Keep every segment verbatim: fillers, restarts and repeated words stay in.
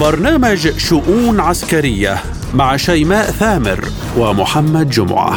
برنامج شؤون عسكرية مع شيماء ثامر ومحمد جمعة.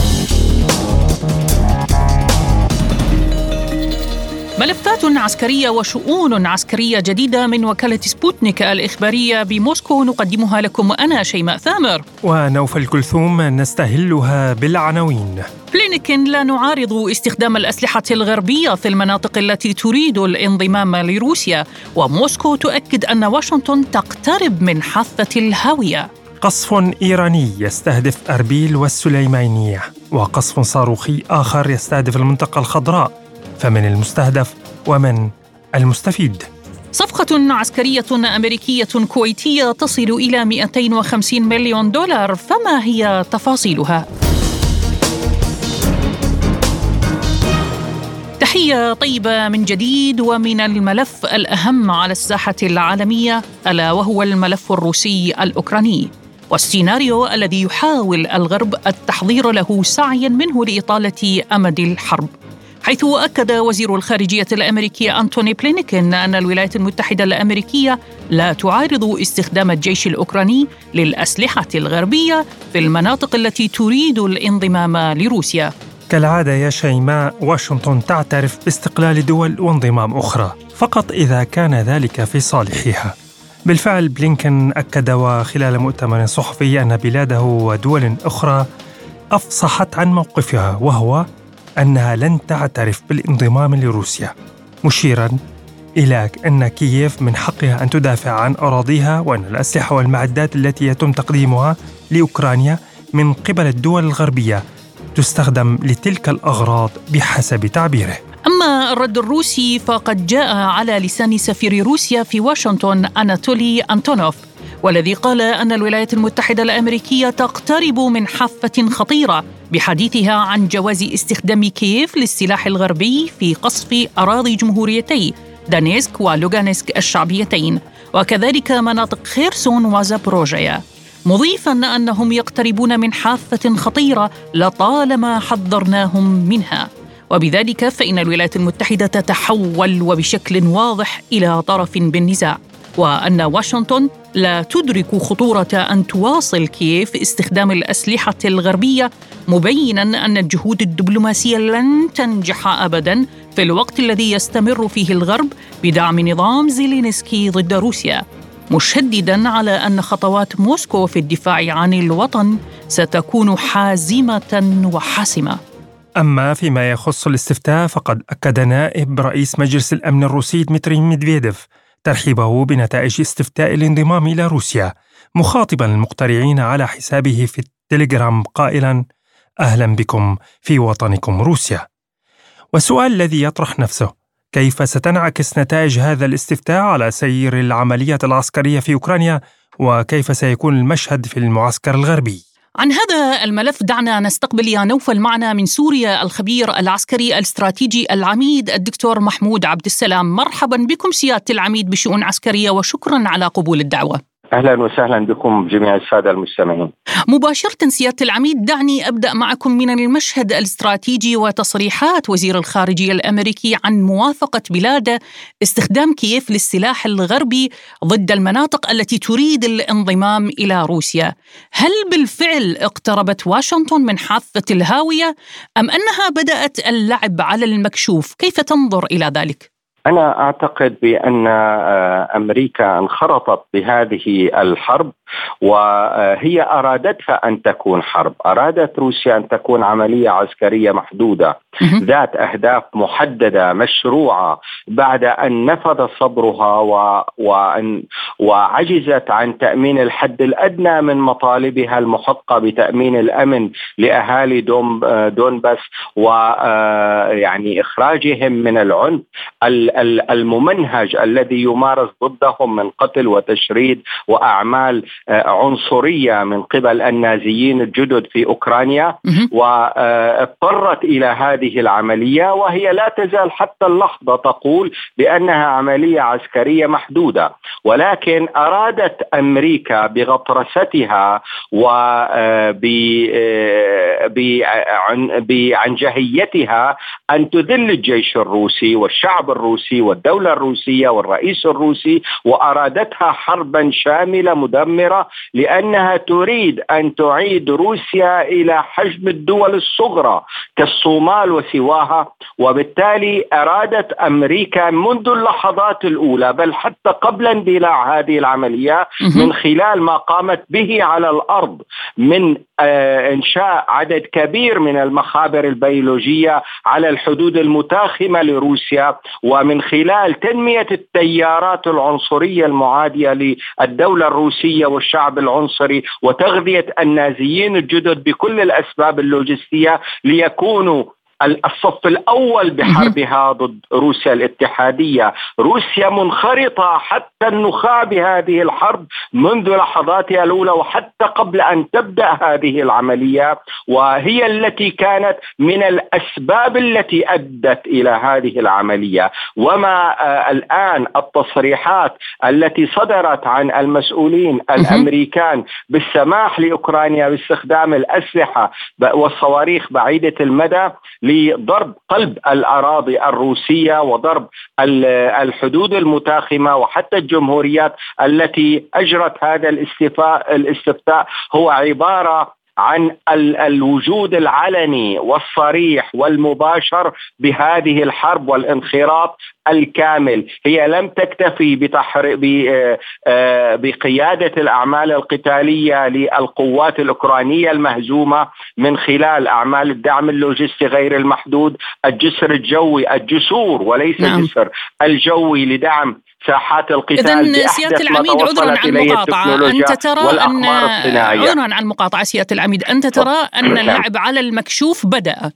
ملفات عسكرية وشؤون عسكرية جديدة من وكالة سبوتنيك الإخبارية بموسكو نقدمها لكم أنا شيماء ثامر ونوفل كلثوم، نستهلها بالعناوين. بلينكين: لا نعارض استخدام الأسلحة الغربية في المناطق التي تريد الانضمام لروسيا، وموسكو تؤكد أن واشنطن تقترب من حافة الهاوية. قصف إيراني يستهدف أربيل والسليمانية، وقصف صاروخي آخر يستهدف المنطقة الخضراء، فمن المستهدف ومن المستفيد؟ صفقة عسكرية أمريكية كويتية تصل إلى مئتين وخمسين مليون دولار، فما هي تفاصيلها؟ تحية طيبة من جديد ومن الملف الأهم على الساحة العالمية، ألا وهو الملف الروسي الأوكراني، والسيناريو الذي يحاول الغرب التحضير له سعيا منه لإطالة أمد الحرب، حيث أكد وزير الخارجية الأمريكي أنتوني بلينكين أن الولايات المتحدة الأمريكية لا تعارض استخدام الجيش الأوكراني للأسلحة الغربية في المناطق التي تريد الانضمام لروسيا. كالعادة يا شيماء، واشنطن تعترف باستقلال دول وانضمام أخرى فقط إذا كان ذلك في صالحها. بالفعل بلينكين أكد وخلال مؤتمر صحفي أن بلاده ودول أخرى أفصحت عن موقفها، وهو أنها لن تعترف بالانضمام لروسيا، مشيراً إلى أن كييف من حقها أن تدافع عن أراضيها، وأن الأسلحة والمعدات التي يتم تقديمها لأوكرانيا من قبل الدول الغربية تستخدم لتلك الأغراض بحسب تعبيره. أما الرد الروسي فقد جاء على لسان سفير روسيا في واشنطن أناتولي أنتونوف، والذي قال أن الولايات المتحدة الأمريكية تقترب من حافة خطيرة بحديثها عن جواز استخدام كييف للسلاح الغربي في قصف أراضي جمهوريتي دانيسك ولوغانسك الشعبيتين، وكذلك مناطق خيرسون وزابروجيا، مضيفاً أنهم يقتربون من حافة خطيرة لطالما حذرناهم منها، وبذلك فإن الولايات المتحدة تتحول وبشكل واضح إلى طرف بالنزاع، وأن واشنطن لا تدرك خطورة أن تواصل كييف استخدام الأسلحة الغربية، مبيناً أن الجهود الدبلوماسية لن تنجح أبداً في الوقت الذي يستمر فيه الغرب بدعم نظام زيلينسكي ضد روسيا، مشدداً على أن خطوات موسكو في الدفاع عن الوطن ستكون حازمة وحاسمة. أما فيما يخص الاستفتاء، فقد أكد نائب رئيس مجلس الأمن الروسي ديمتري ميدفيديف ترحيبه بنتائج استفتاء الانضمام إلى روسيا، مخاطباً المقترعين على حسابه في التليجرام قائلاً: أهلاً بكم في وطنكم روسيا. والسؤال الذي يطرح نفسه: كيف ستنعكس نتائج هذا الاستفتاء على سير العمليات العسكرية في أوكرانيا، وكيف سيكون المشهد في المعسكر الغربي؟ عن هذا الملف دعنا نستقبل يا نوفل معنا من سوريا الخبير العسكري الاستراتيجي العميد الدكتور محمود عبد السلام. مرحبا بكم سيادة العميد بشؤون عسكرية، وشكرا على قبول الدعوة. أهلا وسهلا بكم جميع السادة المستمعين. مباشرة سيادة العميد، دعني أبدأ معكم من المشهد الاستراتيجي وتصريحات وزير الخارجية الأمريكي عن موافقة بلاده استخدام كييف للسلاح الغربي ضد المناطق التي تريد الانضمام إلى روسيا. هل بالفعل اقتربت واشنطن من حافة الهاوية، أم أنها بدأت اللعب على المكشوف؟ كيف تنظر إلى ذلك؟ أنا أعتقد بأن أمريكا انخرطت بهذه الحرب، وهي أرادتها أن تكون حرب. أرادت روسيا أن تكون عملية عسكرية محدودة ذات أهداف محددة مشروعة، بعد أن نفذ صبرها وأن وعجزت عن تأمين الحد الأدنى من مطالبها المحقة بتأمين الأمن لأهالي دونباس، ويعني إخراجهم من العنف الممنهج الذي يمارس ضدهم من قتل وتشريد وأعمال عنصرية من قبل النازيين الجدد في أوكرانيا. واضطرت إلى هذه العملية، وهي لا تزال حتى اللحظة تقول بأنها عملية عسكرية محدودة، ولكن ولكن أرادت أمريكا بغطرستها وبعنجهيتها أن تذل الجيش الروسي والشعب الروسي والدولة الروسية والرئيس الروسي، وأرادتها حربا شاملة مدمرة، لأنها تريد أن تعيد روسيا إلى حجم الدول الصغرى كالصومال وسواها. وبالتالي أرادت أمريكا منذ اللحظات الأولى، بل حتى قبل اندلاع هذه العملية، من خلال ما قامت به على الأرض من آه إنشاء عدد كبير من المخابر البيولوجية على الحدود المتاخمة لروسيا، ومن خلال تنمية التيارات العنصرية المعادية للدولة الروسية والشعب العنصري، وتغذية النازيين الجدد بكل الأسباب اللوجستية ليكونوا الصف الأول بحربها ضد روسيا الاتحادية. روسيا منخرطة حتى النخاع بهذه الحرب منذ لحظاتها الأولى وحتى قبل أن تبدأ هذه العملية، وهي التي كانت من الأسباب التي أدت إلى هذه العملية. وما آه الآن التصريحات التي صدرت عن المسؤولين الأمريكان بالسماح لأوكرانيا باستخدام الأسلحة والصواريخ بعيدة المدى لضرب قلب الأراضي الروسية وضرب الحدود المتاخمة وحتى الجمهوريات التي أجرت هذا الاستفتاء الاستفتاء هو عبارة عن الوجود العلني والصريح والمباشر بهذه الحرب والانخراط الكامل. هي لم تكتفي بتحر... بقيادة الأعمال القتالية للقوات الأوكرانية المهزومة من خلال أعمال الدعم اللوجستي غير المحدود، الجسر الجوي، الجسور وليس نعم. الجسر الجوي لدعم ساحات القتال. إذن سيادة العميد، عذرا عن المقاطعة، أنت ترى أن عذرا عن المقاطعة سيادة العميد، أنت ترى أن اللعب على المكشوف بدأ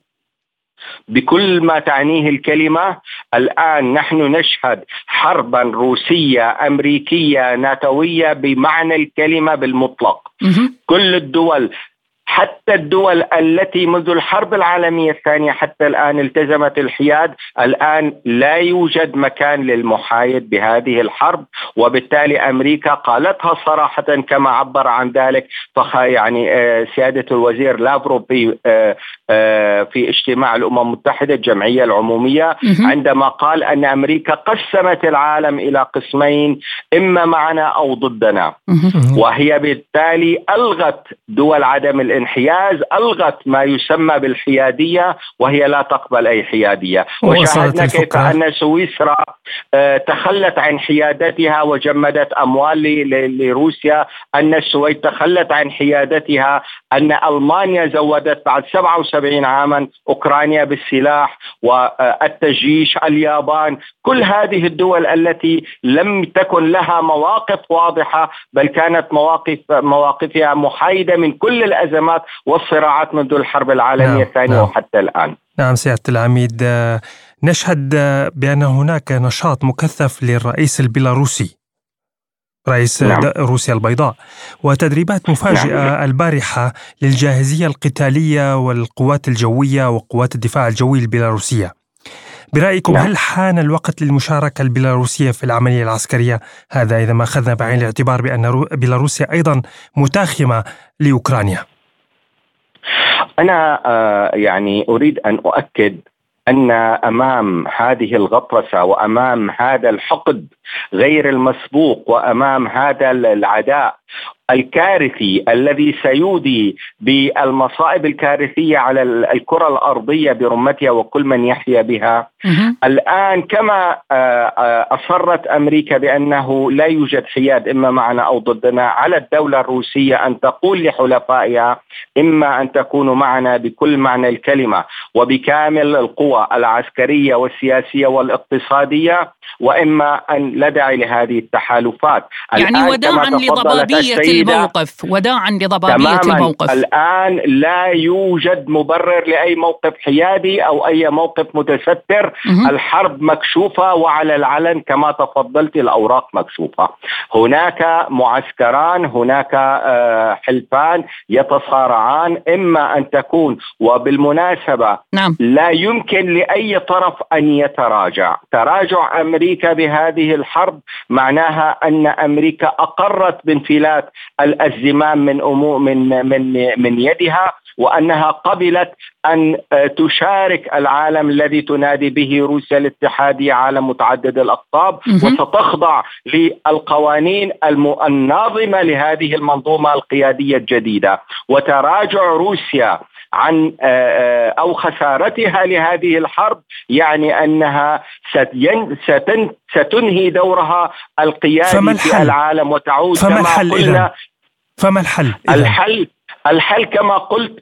بكل ما تعنيه الكلمة. الآن نحن نشهد حربا روسية أمريكية ناتوية بمعنى الكلمة بالمطلق. كل الدول، حتى الدول التي منذ الحرب العالمية الثانية حتى الآن التزمت الحياد، الآن لا يوجد مكان للمحايد بهذه الحرب. وبالتالي أمريكا قالتها صراحة كما عبر عن ذلك فخ يعني سيادة الوزير لافروف في في اجتماع الأمم المتحدة الجمعية العمومية، عندما قال أن أمريكا قسمت العالم إلى قسمين، إما معنا أو ضدنا. وهي بالتالي ألغت دول عدم الانحياز، ألغت ما يسمى بالحيادية، وهي لا تقبل أي حيادية. وشاهدنا كيف أن سويسرا تخلت عن حيادتها وجمدت أموال لروسيا، أن السويد تخلت عن حيادتها، أن ألمانيا زودت بعد سبعة وسبعين عاما أوكرانيا بالسلاح والتجيش، اليابان، كل هذه الدول التي لم تكن لها مواقف واضحة بل كانت مواقف مواقفها محايدة من كل الأزمات والصراعات منذ الحرب العالمية نعم. الثانية نعم. وحتى الآن. نعم سيادة العميد، نشهد بأن هناك نشاط مكثف للرئيس البيلاروسي رئيس نعم. روسيا البيضاء، وتدريبات مفاجئة نعم. البارحة للجاهزية القتالية والقوات الجوية وقوات الدفاع الجوي البيلاروسية. برأيكم نعم. هل حان الوقت للمشاركة البيلاروسية في العملية العسكرية؟ هذا إذا ما أخذنا بعين الاعتبار بأن بيلاروسيا أيضا متاخمة لأوكرانيا. أنا آه يعني أريد أن أؤكد أن أمام هذه الغطرسة وأمام هذا الحقد غير المسبوق وأمام هذا العداء الكارثي الذي سيودي بالمصائب الكارثية على الكرة الأرضية برمتها وكل من يحيا بها، الآن كما أصرت أمريكا بأنه لا يوجد حياد إما معنا أو ضدنا، على الدولة الروسية أن تقول لحلفائها إما أن تكونوا معنا بكل معنى الكلمة وبكامل القوى العسكرية والسياسية والاقتصادية، وإما أن لا داعي لهذه التحالفات. يعني وداعا لضبابية الموقف، وداعا لضبابية الموقف. الآن لا يوجد مبرر لأي موقف حيادي أو أي موقف متستر. م- الحرب مكشوفة وعلى العلن كما تفضلت، الأوراق مكشوفة. هناك معسكران، هناك حلفان يتصارعان، إما أن تكون، وبالمناسبة نعم. لا يمكن لأي طرف أن يتراجع. تراجع أمريكا بهذه الحرب معناها أن أمريكا أقرت بانفلات الزمام من أمور من من من يدها، وأنها قبلت أن تشارك العالم الذي تنادي به روسيا الاتحادية عالم متعدد الأقطاب، وستخضع للقوانين الناظمة لهذه المنظومة القيادية الجديدة. وتراجع روسيا عن أو خسارتها لهذه الحرب يعني أنها ستنهي دورها القيادي في العالم وتعود كما قلنا. فما الحل؟ الحل الحل كما قلت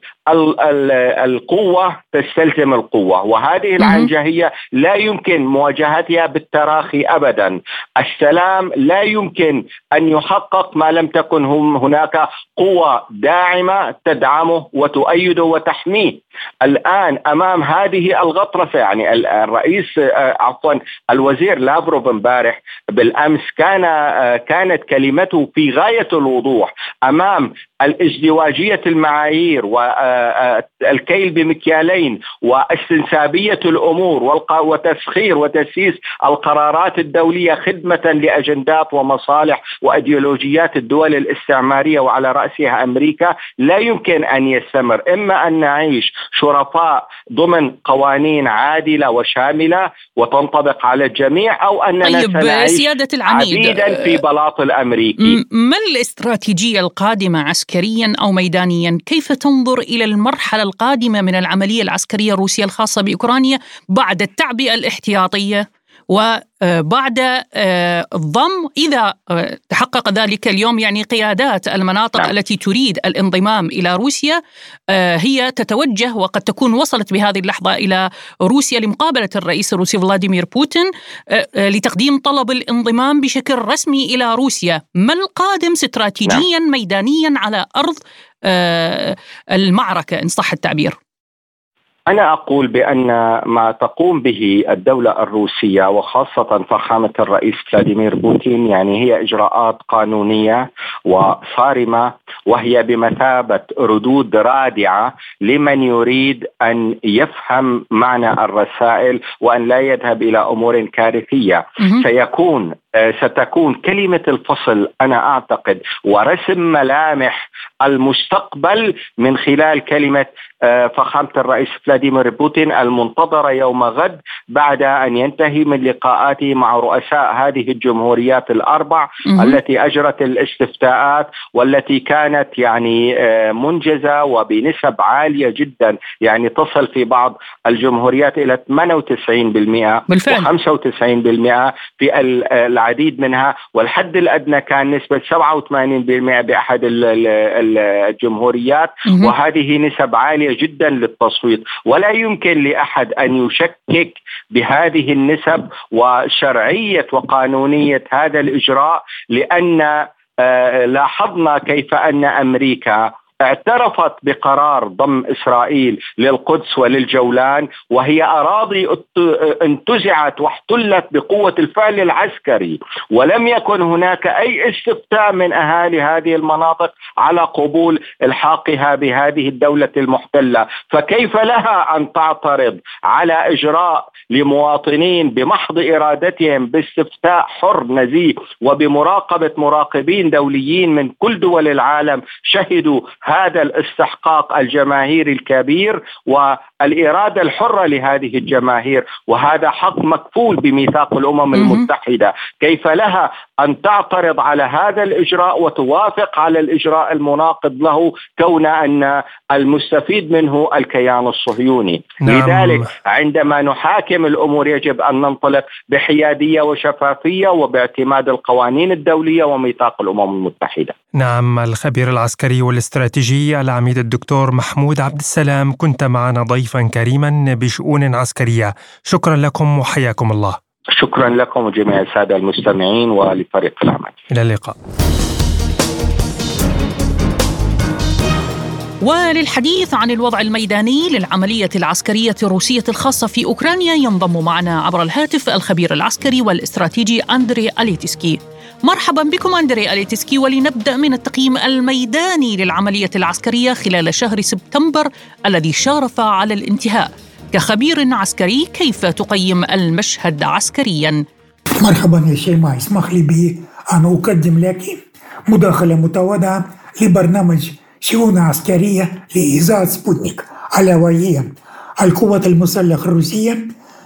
القوة تستلزم القوة، وهذه العنجهية لا يمكن مواجهتها بالتراخي أبدا. السلام لا يمكن أن يحقق ما لم تكن هناك قوة داعمة تدعمه وتؤيده وتحميه. الآن أمام هذه الغطرسة يعني الرئيس عفوا الوزير لافروف امبارح بالأمس كان كانت كلمته في غاية الوضوح أمام الازدواجية المعايير والكيل بمكيالين واستنسابية الأمور وتسخير وتسييس القرارات الدولية خدمة لأجندات ومصالح وأيديولوجيات الدول الاستعمارية وعلى رأسها أمريكا. لا يمكن أن يستمر، إما أن نعيش شرفاء ضمن قوانين عادلة وشاملة وتنطبق على الجميع، أو أننا طيب سنعيش عبيدا في بلاط الأمريكي. ما الاستراتيجية القادمة عسكريا أو ميدانيا؟ كيف تنظر إلى المرحلة القادمة من العملية العسكرية الروسية الخاصة بأوكرانيا بعد التعبئة الاحتياطية وبعد الضم إذا تحقق ذلك اليوم؟ يعني قيادات المناطق نعم. التي تريد الانضمام إلى روسيا هي تتوجه وقد تكون وصلت بهذه اللحظة إلى روسيا لمقابلة الرئيس الروسي فلاديمير بوتين لتقديم طلب الانضمام بشكل رسمي إلى روسيا. ما القادم استراتيجيا نعم. ميدانيا على أرض المعركة إن صح التعبير؟ أنا أقول بأن ما تقوم به الدولة الروسية وخاصة فخامة الرئيس فلاديمير بوتين يعني هي إجراءات قانونية وصارمة، وهي بمثابة ردود رادعة لمن يريد أن يفهم معنى الرسائل وأن لا يذهب إلى أمور كارثية. سيكون ستكون كلمة الفصل أنا أعتقد ورسم ملامح المستقبل من خلال كلمة فخامة الرئيس فلاديمير بوتين المنتظرة يوم غد بعد أن ينتهي من لقاءاته مع رؤساء هذه الجمهوريات الأربع التي أجرت الاستفتاءات والتي كانت يعني منجزة وبنسب عالية جدا، يعني تصل في بعض الجمهوريات إلى ثمانية وتسعين بالمئة وخمسة وتسعين بالمئة في العديد منها، والحد الأدنى كان نسبة سبعة وثمانين بالمئة بأحد الجمهوريات، وهذه نسب عالية جدا للتصويت. ولا يمكن لأحد أن يشكك بهذه النسب وشرعية وقانونية هذا الإجراء، لأن لاحظنا كيف أن أمريكا اعترفت بقرار ضم إسرائيل للقدس وللجولان، وهي أراضي انتزعت واحتلت بقوة الفعل العسكري، ولم يكن هناك أي استفتاء من أهالي هذه المناطق على قبول الحاقها بهذه الدولة المحتلة. فكيف لها أن تعترض على إجراء لمواطنين بمحض إرادتهم باستفتاء حر نزيه وبمراقبة مراقبين دوليين من كل دول العالم شهدوا هذا الاستحقاق الجماهيري الكبير والإرادة الحرة لهذه الجماهير، وهذا حق مكفول بميثاق الأمم المتحدة. كيف لها أن تعترض على هذا الإجراء وتوافق على الإجراء المناقض له كون أن المستفيد منه الكيان الصهيوني؟ نعم. لذلك عندما نحاكم الأمور يجب أن ننطلق بحيادية وشفافية وباعتماد القوانين الدولية وميثاق الأمم المتحدة. نعم، الخبير العسكري والاستراتيجي العميد الدكتور محمود عبد السلام، كنت معنا ضيفا كريما بشؤون عسكرية. شكرا لكم وحياكم الله. شكرا لكم وجميع السادة المستمعين ولفريق العمل. إلى اللقاء. وللحديث عن الوضع الميداني للعملية العسكرية الروسية الخاصة في أوكرانيا ينضم معنا عبر الهاتف الخبير العسكري والاستراتيجي أندري أليتسكي. مرحبا بكم أندري أليتسكي، ولنبدأ من التقييم الميداني للعملية العسكرية خلال شهر سبتمبر الذي شارف على الانتهاء. كخبير عسكري كيف تقيم المشهد عسكريا؟ مرحبا يا شيماء، اسمح لي بأن أقدم لك مداخلة متواضعة لبرنامج شؤون عسكرية لإذاعة سبوتنيك، ألا وهي القوات المسلحة الروسية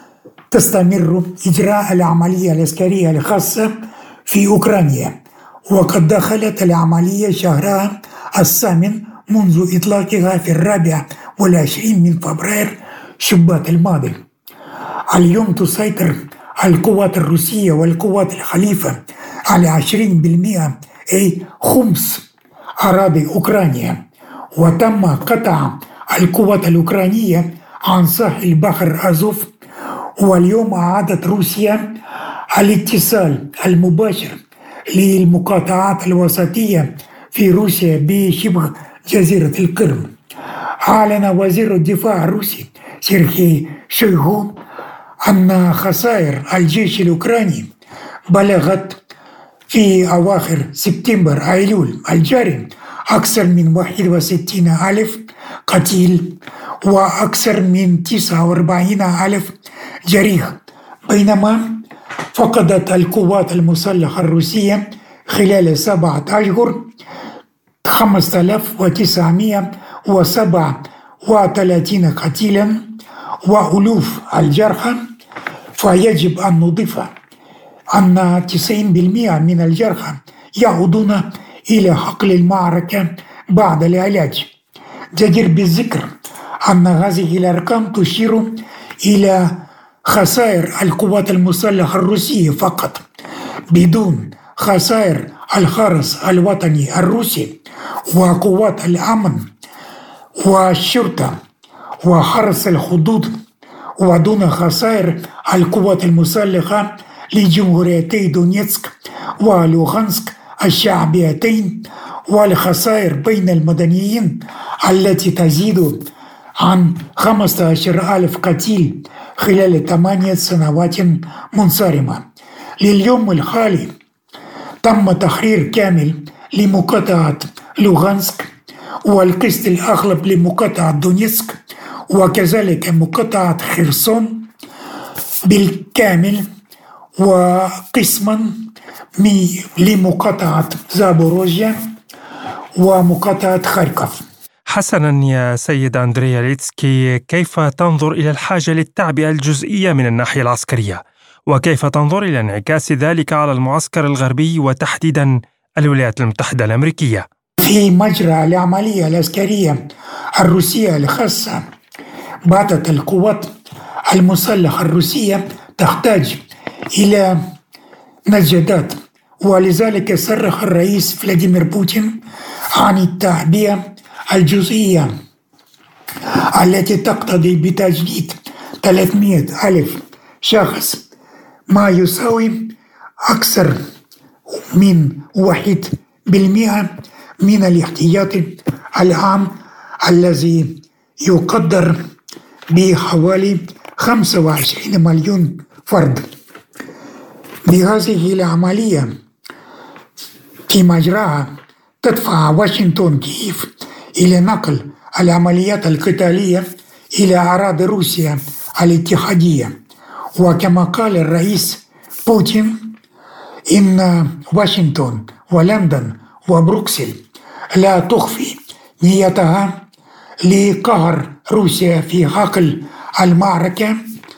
تستمر إجراء العملية العسكرية الخاصة في أوكرانيا، وقد دخلت العملية شهرها الثامن منذ إطلاقها في الرابع والعشرين من فبراير شباط الماضي. اليوم تسيطر القوات الروسية والقوات الخليفة على عشرين بالمئة أي خمس أراضي أوكرانيا، وتم قطع القوات الأوكرانية عن ساحل بحر أزوف. واليوم أعادت روسيا الاتصال المباشر للمقاطعات الوسطية في روسيا بشبه جزيرة القرم. أعلن وزير الدفاع الروسي سيرهي شويغو أن خسائر الجيش الأوكراني بلغت في أواخر سبتمبر أيلول الجاري أكثر من واحد وستين ألف قتيل وأكثر من تسعة وأربعين ألف جريح، بينما فقدت القوات المسلحة الروسية خلال سبعة أشهر خمسة آلاف وتسعمئة وسبعة وثلاثين قتيلا وألوف الجرحى. فيجب أن نضيف أن تسعين بالمئة من الجرحى يعودون إلى حقل المعركة بعد العلاج. جدير بالذكر أن هذه الأرقام تشير إلى خسائر القوات المسلحة الروسية فقط، بدون خسائر الحرس الوطني الروسي وقوات الأمن والشرطة وحرس الحدود، ودون خسائر القوات المسلحة لجمهوريتي دونيتسك ولوغانسك الشعبيتين، والخسائر بين المدنيين التي تزيد عن خمسة عشر ألف قتيل خلال ثمانية سنوات منصرمة. لليوم الحالي تم تحرير كامل لمقاطعة لوغانسك والقسط الأغلب لمقاطعة دونيتسك، وكذلك مقاطعة خيرسون بالكامل، وقسما لمقاطعة زابوروجيا ومقاطعة خاركوف. حسنا يا سيد أندريا ليتسكي، كيف تنظر إلى الحاجة للتعبئة الجزئية من الناحية العسكرية؟ وكيف تنظر إلى انعكاس ذلك على المعسكر الغربي وتحديدا الولايات المتحدة الأمريكية؟ في مجرى العملية العسكرية الروسية الخاصة باتت القوات المسلحة الروسية تحتاج إلى مجهودات، ولذلك صرح الرئيس فلاديمير بوتين عن التعبئة الجزئية التي تقتضي بتجديد ثلاثمئة ألف شخص، ما يساوي أكثر من واحد بالمئة من الاحتياط العام الذي يقدر بحوالي خمسة وعشرين مليون فرد. بهذه العملية في مجراها تدفع واشنطن كييف إلى نقل العمليات القتالية إلى أراضي روسيا الاتحادية. وكما قال الرئيس بوتين إن واشنطن ولندن وبروكسل لا تخفي نيتها لقهر روسيا في حقل المعركة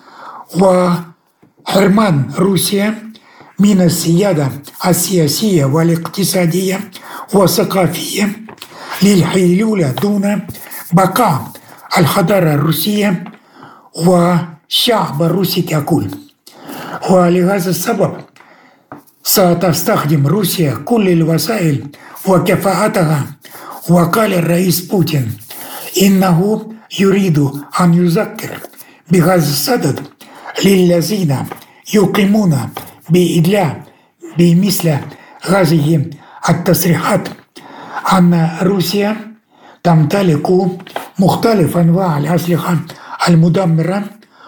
وحرمان روسيا من السيادة السياسية والاقتصادية والثقافية للحيلولة دون بقاء الحضارة الروسية والشعب الروسي ككل. ولهذا السبب ستستخدم روسيا كل الوسائل وكفاءتها. وقال الرئيس بوتين إنه يريد أن يذكر بهذا الصدد للذين يقيمون بإدلاء بمثل هذه التصريحات أن روسيا تمتلك مختلف أنواع الأسلحة المدمرة،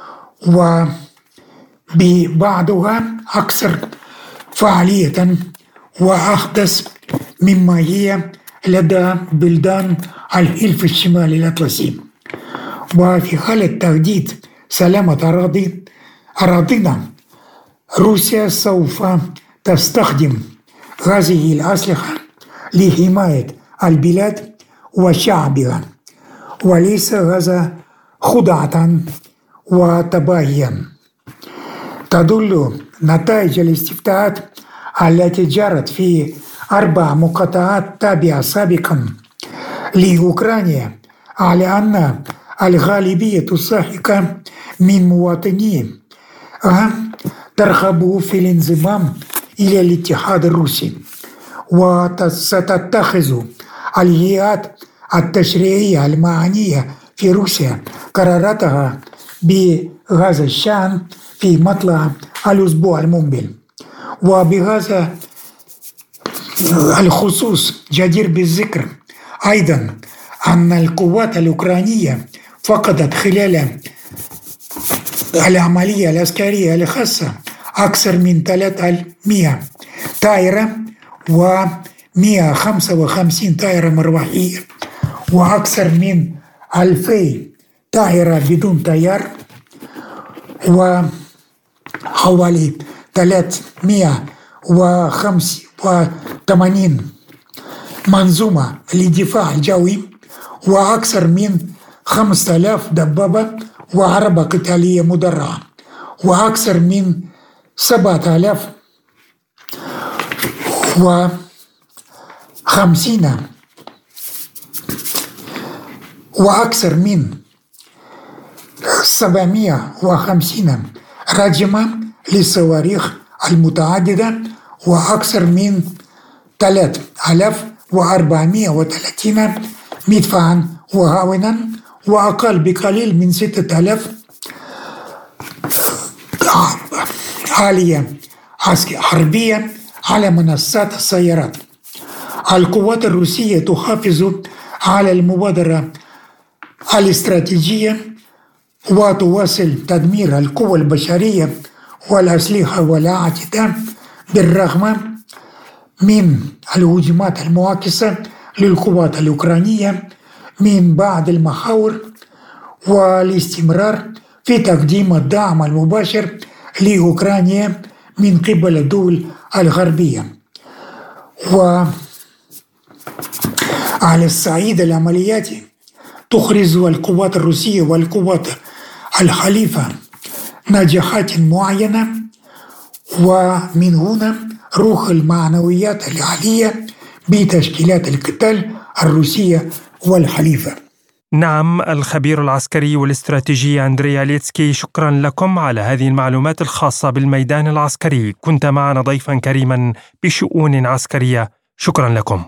وبعضها أكثر فعالية وأحدث مما هي لدى بلدان الحلف الشمالي الأطلسي. وفي حالة تهديد سلامة أراضي أراضينا روسيا سوف تستخدم هذه الأسلحة لحماية البلاد وشعبها، وليس هذا خدعة وتباهيا. تدل نتائج الاستفتاءات التي جرت في أربع مقاطعات تابعة سابقا لأوكرانيا على أن الغالبية الساحقة من مواطنيه ترغب في الانضمام إلى الاتحاد الروسي، وستتخذ الهيئات التشريعية المعنية في روسيا قراراتها بهذا الشأن في مطلع الأسبوع المقبل. وبهذا الخصوص جدير بالذكر أيضا أن القوات الأوكرانية فقدت خلال العملية العسكرية الخاصة أكثر من ثلاثمائة طائرة ومائة وخمسة وخمسين طائرة مروحية وأكثر من ألفين طائرة بدون طيار وحوالي ثلاثمائة وخمسة وثمانين منظومة للدفاع الجوي وأكثر من خمسة آلاف دبابة وعربة قتالية مدرعة وأكثر من سبعة آلاف وخمسين وأكثر من سبعمائة وخمسين رجمة للصواريخ المتعددة وأكثر من ثلاثة آلاف وأربعمائة وثلاثين مدفعا وهاونا وأقل بقليل من ستة آلاف آلية حربية على منصات السيارات. القوات الروسية تحافظ على المبادرة الاستراتيجية وتواصل تدمير القوى البشرية والأسلحة والأعتداء بالرغم من الهجمات المعاكسة للقوات الأوكرانية من بعض المحاور والاستمرار في تقديم الدعم المباشر لأوكرانيا من قبل الدول الغربية. وعلى الصعيد العملياتي تخرج القوات الروسية والقوات الحليفة نجاحات معينة، ومن هنا روح المعنويات العالية بتشكيلات القتال الروسية والحليفة. نعم، الخبير العسكري والاستراتيجي أندري أليتسكي، شكرا لكم على هذه المعلومات الخاصة بالميدان العسكري. كنت معنا ضيفا كريما بشؤون عسكرية، شكرا لكم.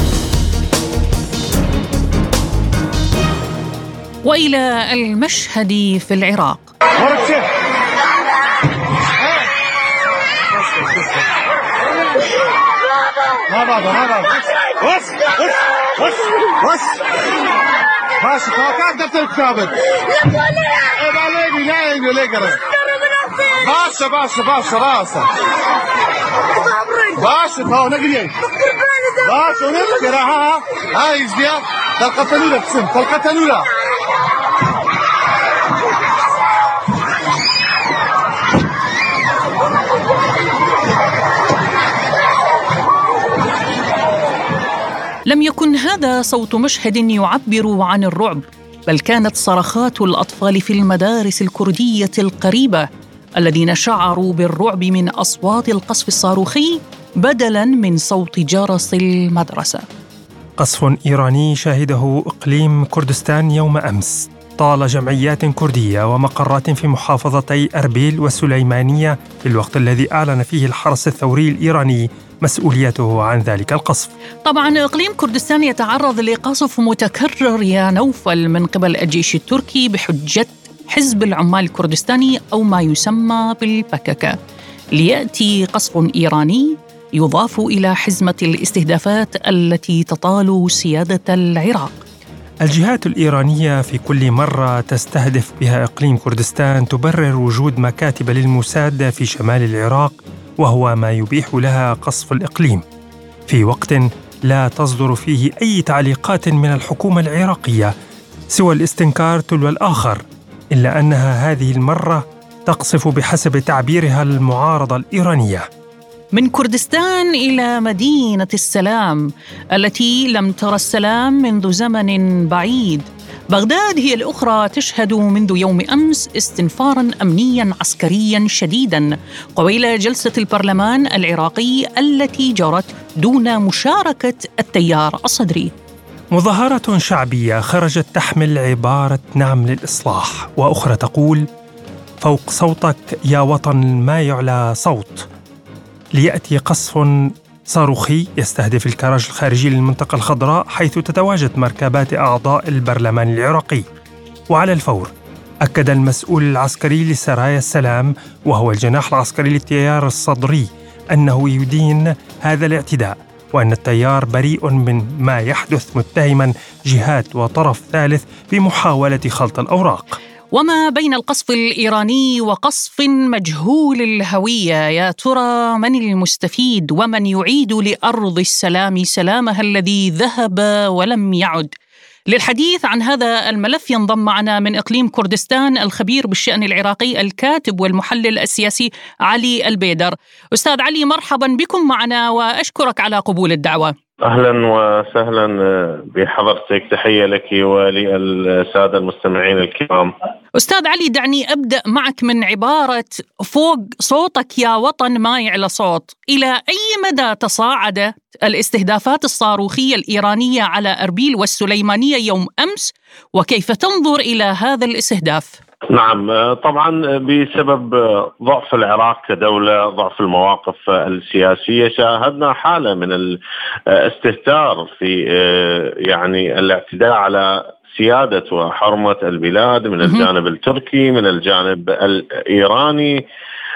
وإلى المشهد في العراق. باشا توقعت دفتر كتابك باشا باشا باشا راسا باشا تو نقري باشا ونقري ها هاي ازدياد تلقتنولا بسم تلقتنولا لم يكن هذا صوت مشهد يعبر عن الرعب، بل كانت صرخات الأطفال في المدارس الكردية القريبة الذين شعروا بالرعب من أصوات القصف الصاروخي بدلاً من صوت جرس المدرسة. قصف إيراني شهده إقليم كردستان يوم أمس طال جمعيات كردية ومقرات في محافظتي أربيل وسليمانية في الوقت الذي أعلن فيه الحرس الثوري الإيراني مسؤوليته عن ذلك القصف. طبعا إقليم كردستان يتعرض لقصف متكرر يا نوفل من قبل الجيش التركي بحجة حزب العمال الكردستاني أو ما يسمى بالبككة، ليأتي قصف إيراني يضاف إلى حزمة الاستهدافات التي تطال سيادة العراق. الجهات الإيرانية في كل مرة تستهدف بها إقليم كردستان تبرر وجود مكاتب للموساد في شمال العراق، وهو ما يبيح لها قصف الإقليم في وقت لا تصدر فيه أي تعليقات من الحكومة العراقية سوى الاستنكار تلو الآخر، إلا أنها هذه المرة تقصف بحسب تعبيرها المعارضة الإيرانية. من كردستان إلى مدينة السلام التي لم ترى السلام منذ زمن بعيد، بغداد هي الأخرى تشهد منذ يوم أمس استنفاراً أمنياً عسكرياً شديداً قبيل جلسة البرلمان العراقي التي جرت دون مشاركة التيار الصدري. مظاهرة شعبية خرجت تحمل عبارة نعم للإصلاح، وأخرى تقول فوق صوتك يا وطن ما يعلى صوت، ليأتي قصف صاروخي يستهدف الكراج الخارجي للمنطقة الخضراء حيث تتواجد مركبات أعضاء البرلمان العراقي. وعلى الفور أكد المسؤول العسكري لسرايا السلام وهو الجناح العسكري للتيار الصدري أنه يدين هذا الاعتداء، وأن التيار بريء من ما يحدث، متهما جهات وطرف ثالث بمحاولة خلط الأوراق. وما بين القصف الإيراني وقصف مجهول الهوية، يا ترى من المستفيد ومن يعيد لأرض السلام سلامها الذي ذهب ولم يعد؟ للحديث عن هذا الملف ينضم معنا من إقليم كردستان الخبير بالشأن العراقي الكاتب والمحلل السياسي علي البيدر. أستاذ علي، مرحبا بكم معنا وأشكرك على قبول الدعوة. أهلا وسهلا بحضرتك، تحية لك وللسادة المستمعين الكرام. أستاذ علي، دعني أبدأ معك من عبارة فوق صوتك يا وطن ما يعلى صوت. إلى أي مدى تصاعدت الاستهدافات الصاروخية الإيرانية على أربيل والسليمانية يوم أمس، وكيف تنظر إلى هذا الاستهداف؟ نعم، طبعا بسبب ضعف العراق كدولة، ضعف المواقف السياسية، شاهدنا حالة من الاستهتار في يعني الاعتداء على سيادة وحرمة البلاد من الجانب التركي، من الجانب الإيراني.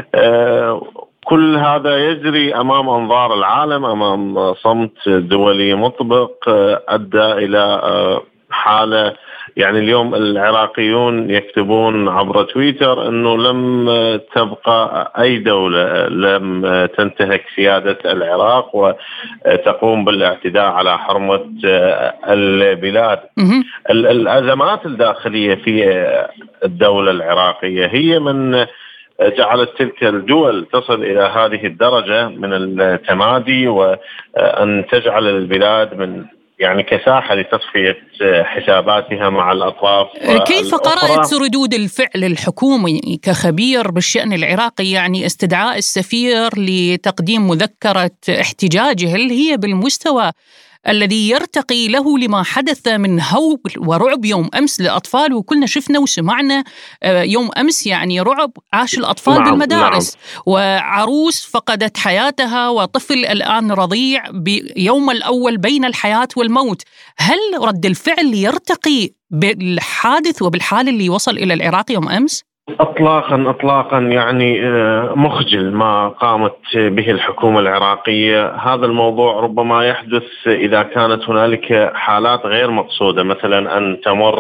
كل هذا يجري أمام أنظار العالم، أمام صمت دولي مطبق أدى إلى حالة. يعني اليوم العراقيون يكتبون عبر تويتر أنه لم تبقى أي دولة لم تنتهك سيادة العراق وتقوم بالاعتداء على حرمة البلاد. الأزمات الداخلية في الدولة العراقية هي من جعلت تلك الدول تصل إلى هذه الدرجة من التمادي، وأن تجعل البلاد من يعني كساحة لتصفية حساباتها مع الأطراف. كيف قرأت ردود الفعل الحكومي كخبير بالشأن العراقي؟ يعني استدعاء السفير لتقديم مذكرة احتجاجه، هل هي بالمستوى الذي يرتقي له لما حدث من هول ورعب يوم أمس للأطفال؟ وكلنا شفنا وسمعنا يوم أمس يعني رعب عاش الأطفال نعم بالمدارس نعم. وعروس فقدت حياتها وطفل الآن رضيع بيوم الأول بين الحياة والموت. هل رد الفعل يرتقي بالحادث وبالحال اللي وصل إلى العراق يوم أمس؟ اطلاقا اطلاقا يعني مخجل ما قامت به الحكومة العراقية. هذا الموضوع ربما يحدث اذا كانت هنالك حالات غير مقصودة، مثلا ان تمر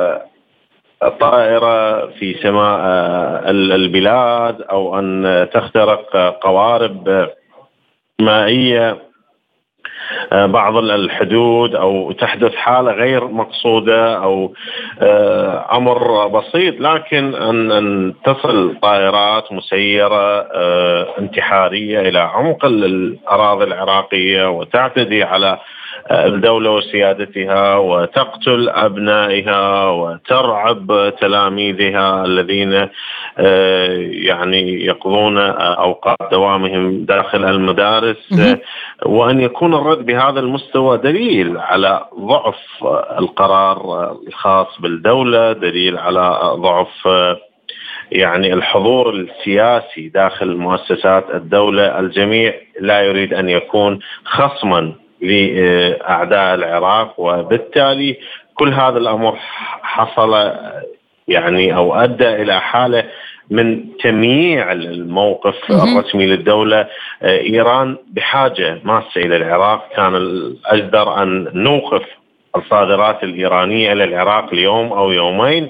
طائرة في سماء البلاد، او ان تخترق قوارب مائية بعض الحدود، أو تحدث حالة غير مقصودة أو أمر بسيط. لكن أن تصل طائرات مسيرة انتحارية إلى عمق الأراضي العراقية وتعتدي على الدولة وسيادتها وتقتل أبنائها وترعب تلاميذها الذين يعني يقضون أوقات دوامهم داخل المدارس، وأن يكون الرد بهذا المستوى دليل على ضعف القرار الخاص بالدولة، دليل على ضعف يعني الحضور السياسي داخل مؤسسات الدولة. الجميع لا يريد أن يكون خصما لأعداء العراق، وبالتالي كل هذا الأمر حصل يعني أو أدى إلى حالة من تمييع الموقف الرسمي للدولة. إيران بحاجة ماسة إلى العراق، كان الأجدر أن نوقف الصادرات الإيرانية إلى العراق اليوم أو يومين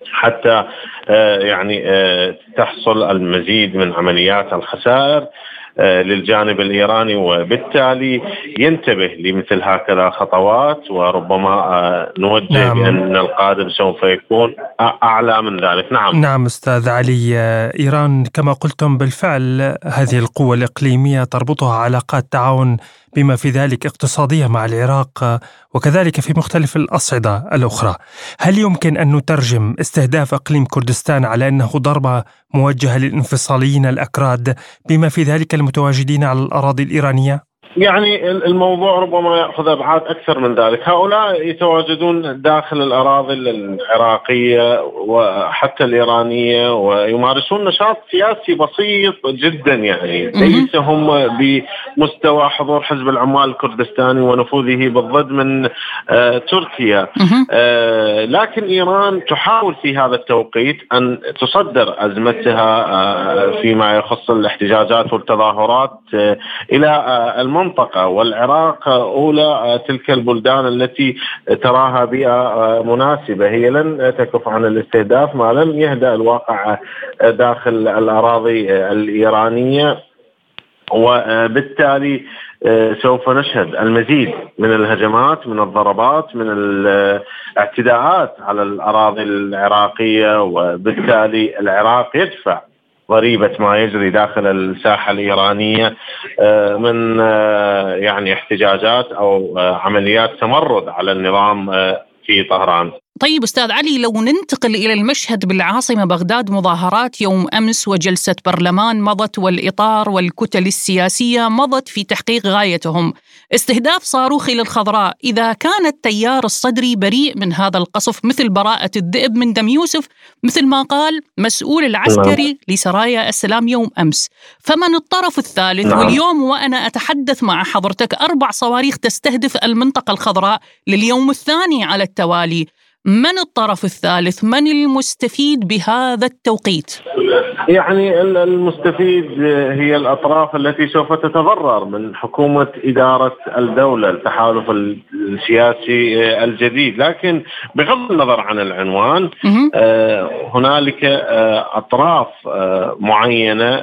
حتى يعني تحصل المزيد من عمليات الخسائر. للجانب الإيراني، وبالتالي ينتبه لمثل هكذا خطوات، وربما نوجه نعم. بأن القادم سوف يكون أعلى من ذلك. نعم نعم أستاذ علي، إيران كما قلتم بالفعل هذه القوة الإقليمية تربطها علاقات تعاون بما في ذلك اقتصادية مع العراق وكذلك في مختلف الأصعدة الأخرى. هل يمكن أن نترجم استهداف إقليم كردستان على أنه ضربة موجهة للانفصاليين الأكراد بما في ذلك المتواجدين على الأراضي الإيرانية؟ يعني الموضوع ربما يأخذ أبعاد أكثر من ذلك. هؤلاء يتواجدون داخل الأراضي العراقية وحتى الإيرانية ويمارسون نشاط سياسي بسيط جدا، يعني ليس هم بمستوى حضور حزب العمال الكردستاني ونفوذه بالضد من آه تركيا. آه لكن إيران تحاول في هذا التوقيت أن تصدر أزمتها آه فيما يخص الاحتجاجات والتظاهرات آه إلى آه المنطقة، والعراق أولى تلك البلدان التي تراها بيئة مناسبة. هي لن تكف عن الاستهداف ما لم يهدأ الواقع داخل الأراضي الإيرانية، وبالتالي سوف نشهد المزيد من الهجمات، من الضربات، من الاعتداءات على الأراضي العراقية، وبالتالي العراق يدفع ضريبة ما يجري داخل الساحة الإيرانية من يعني احتجاجات أو عمليات تمرد على النظام في طهران. طيب أستاذ علي، لو ننتقل إلى المشهد بالعاصمة بغداد، مظاهرات يوم أمس وجلسة برلمان مضت، والإطار والكتل السياسية مضت في تحقيق غايتهم، استهداف صاروخي للخضراء. إذا كان التيار الصدري بريء من هذا القصف مثل براءة الذئب من دم يوسف، مثل ما قال مسؤول العسكري لسرايا السلام يوم أمس، فمن الطرف الثالث؟ واليوم وأنا أتحدث مع حضرتك أربع صواريخ تستهدف المنطقة الخضراء لليوم الثاني على التوالي. من الطرف الثالث؟ من المستفيد بهذا التوقيت؟ يعني المستفيد هي الأطراف التي سوف تتضرر من حكومة إدارة الدولة، التحالف السياسي الجديد. لكن بغض النظر عن العنوان، هنالك أطراف معينة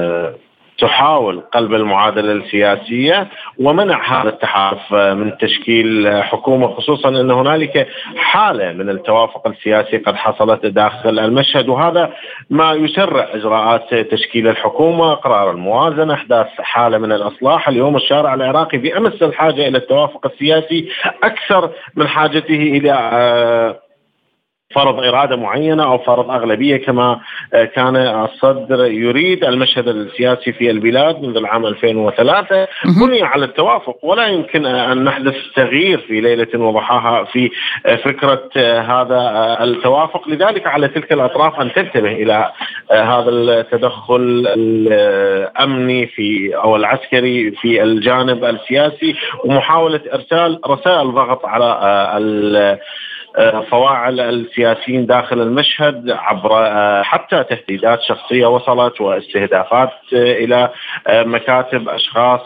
تحاول قلب المعادلة السياسية ومنع هذا التحالف من تشكيل حكومة، خصوصا أن هنالك حالة من التوافق السياسي قد حصلت داخل المشهد، وهذا ما يسرع إجراءات تشكيل الحكومة، قرار الموازنة، إحداث حالة من الإصلاح. اليوم الشارع العراقي بأمس الحاجة إلى التوافق السياسي أكثر من حاجته إلى فرض إرادة معينة أو فرض أغلبية كما كان الصدر يريد. المشهد السياسي في البلاد منذ العام ألفين وثلاثة بني على التوافق، ولا يمكن أن نحدث تغيير في ليلة وضحاها في فكرة هذا التوافق. لذلك على تلك الأطراف أن تنتبه إلى هذا التدخل الأمني في أو العسكري في الجانب السياسي، ومحاولة إرسال رسائل ضغط على فواعل السياسيين داخل المشهد عبر حتى تهديدات شخصية وصلت واستهدافات إلى مكاتب أشخاص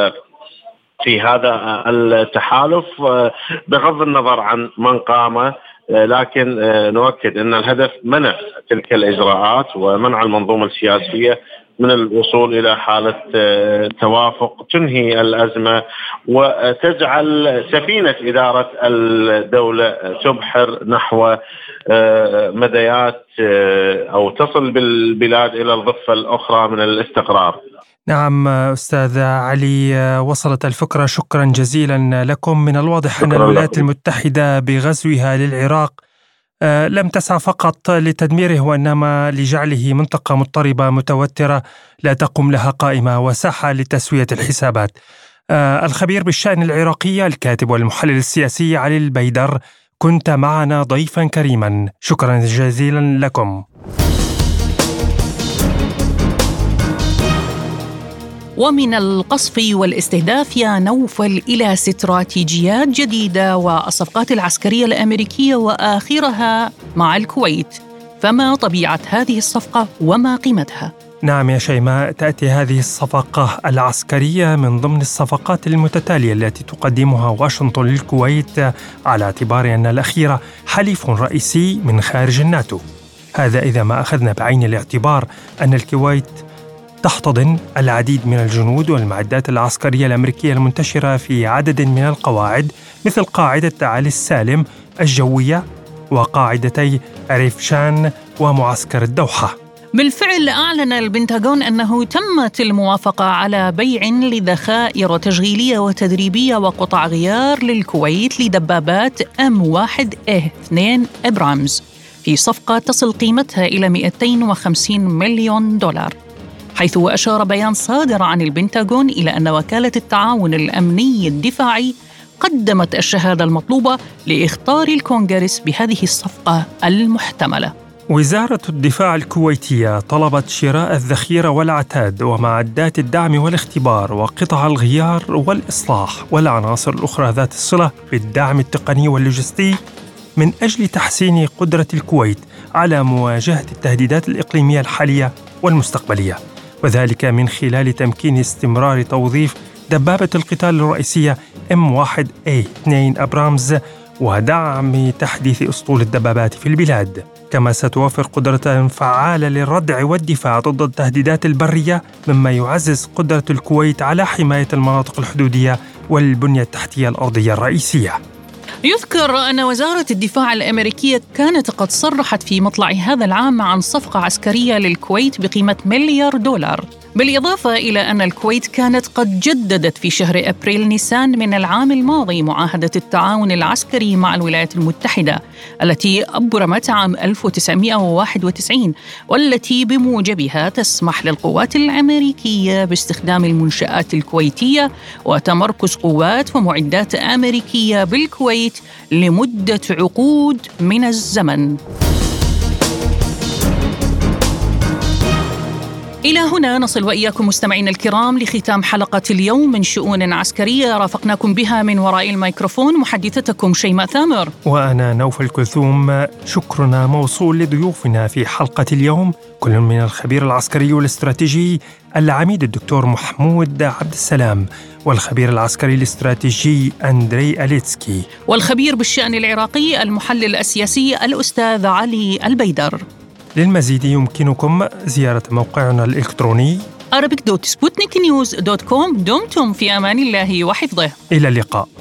في هذا التحالف بغض النظر عن من قام. لكن نؤكد أن الهدف منع تلك الإجراءات ومنع المنظومة السياسية من الوصول إلى حالة توافق تنهي الأزمة وتجعل سفينة إدارة الدولة تبحر نحو مديات أو تصل بالبلاد إلى الضفة الأخرى من الاستقرار. نعم أستاذ علي، وصلت الفكرة. شكرا جزيلا لكم. من الواضح أن الولايات المتحدة بغزوها للعراق لم تسعى فقط لتدميره وإنما لجعله منطقة مضطربة متوترة لا تقوم لها قائمة وساحة لتسوية الحسابات. الخبير بالشأن العراقي الكاتب والمحلل السياسي علي البيدر، كنت معنا ضيفا كريما، شكرا جزيلا لكم. ومن القصف والاستهداف يا نوفل إلى استراتيجيات جديدة والصفقات العسكرية الأمريكية وآخرها مع الكويت، فما طبيعة هذه الصفقة وما قيمتها؟ نعم يا شيماء، تأتي هذه الصفقة العسكرية من ضمن الصفقات المتتالية التي تقدمها واشنطن للكويت على اعتبار أن الأخيرة حليف رئيسي من خارج الناتو. هذا إذا ما أخذنا بعين الاعتبار أن الكويت تحتضن العديد من الجنود والمعدات العسكرية الأمريكية المنتشرة في عدد من القواعد مثل قاعدة علي السالم الجوية وقاعدتي ريفشان ومعسكر الدوحة. بالفعل أعلن البنتاغون أنه تمت الموافقة على بيع لذخائر تشغيلية وتدريبية وقطع غيار للكويت لدبابات إم واحد إيه اثنين إبرامز في صفقة تصل قيمتها إلى مئتين وخمسين مليون دولار، حيث أشار بيان صادر عن البنتاغون إلى أن وكالة التعاون الأمني الدفاعي قدمت الشهادة المطلوبة لإخطار الكونغرس بهذه الصفقة المحتملة. وزارة الدفاع الكويتية طلبت شراء الذخيرة والعتاد ومعدات الدعم والاختبار وقطع الغيار والإصلاح والعناصر الأخرى ذات الصلة بالدعم التقني واللوجستي من أجل تحسين قدرة الكويت على مواجهة التهديدات الإقليمية الحالية والمستقبلية، وذلك من خلال تمكين استمرار توظيف دبابة القتال الرئيسية إم واحد إيه اثنين أبرامز ودعم تحديث أسطول الدبابات في البلاد. كما ستوفر قدرة فعالة للردع والدفاع ضد التهديدات البرية، مما يعزز قدرة الكويت على حماية المناطق الحدودية والبنية التحتية الأرضية الرئيسية. يذكر أن وزارة الدفاع الأمريكية كانت قد صرحت في مطلع هذا العام عن صفقة عسكرية للكويت بقيمة مليار دولار، بالإضافة إلى أن الكويت كانت قد جددت في شهر أبريل نيسان من العام الماضي معاهدة التعاون العسكري مع الولايات المتحدة التي أبرمت عام ألف وتسعمائة وواحد وتسعين، والتي بموجبها تسمح للقوات الأمريكية باستخدام المنشآت الكويتية وتمركز قوات ومعدات أمريكية بالكويت لمدة عقود من الزمن. إلى هنا نصل وإياكم مستمعين الكرام لختام حلقة اليوم من شؤون عسكرية، رافقناكم بها من وراء الميكروفون محدثتكم شيماء ثامر وأنا نوفل كلثوم. شكرنا موصول لضيوفنا في حلقة اليوم، كل من الخبير العسكري والاستراتيجي العميد الدكتور محمود عبد السلام، والخبير العسكري الاستراتيجي أندري أليتسكي، والخبير بالشأن العراقي المحلل السياسي الأستاذ علي البيدر. للمزيد يمكنكم زيارة موقعنا الإلكتروني arabic دوت سبوتنيك نيوز دوت كوم. دمتم في أمان الله وحفظه. إلى اللقاء.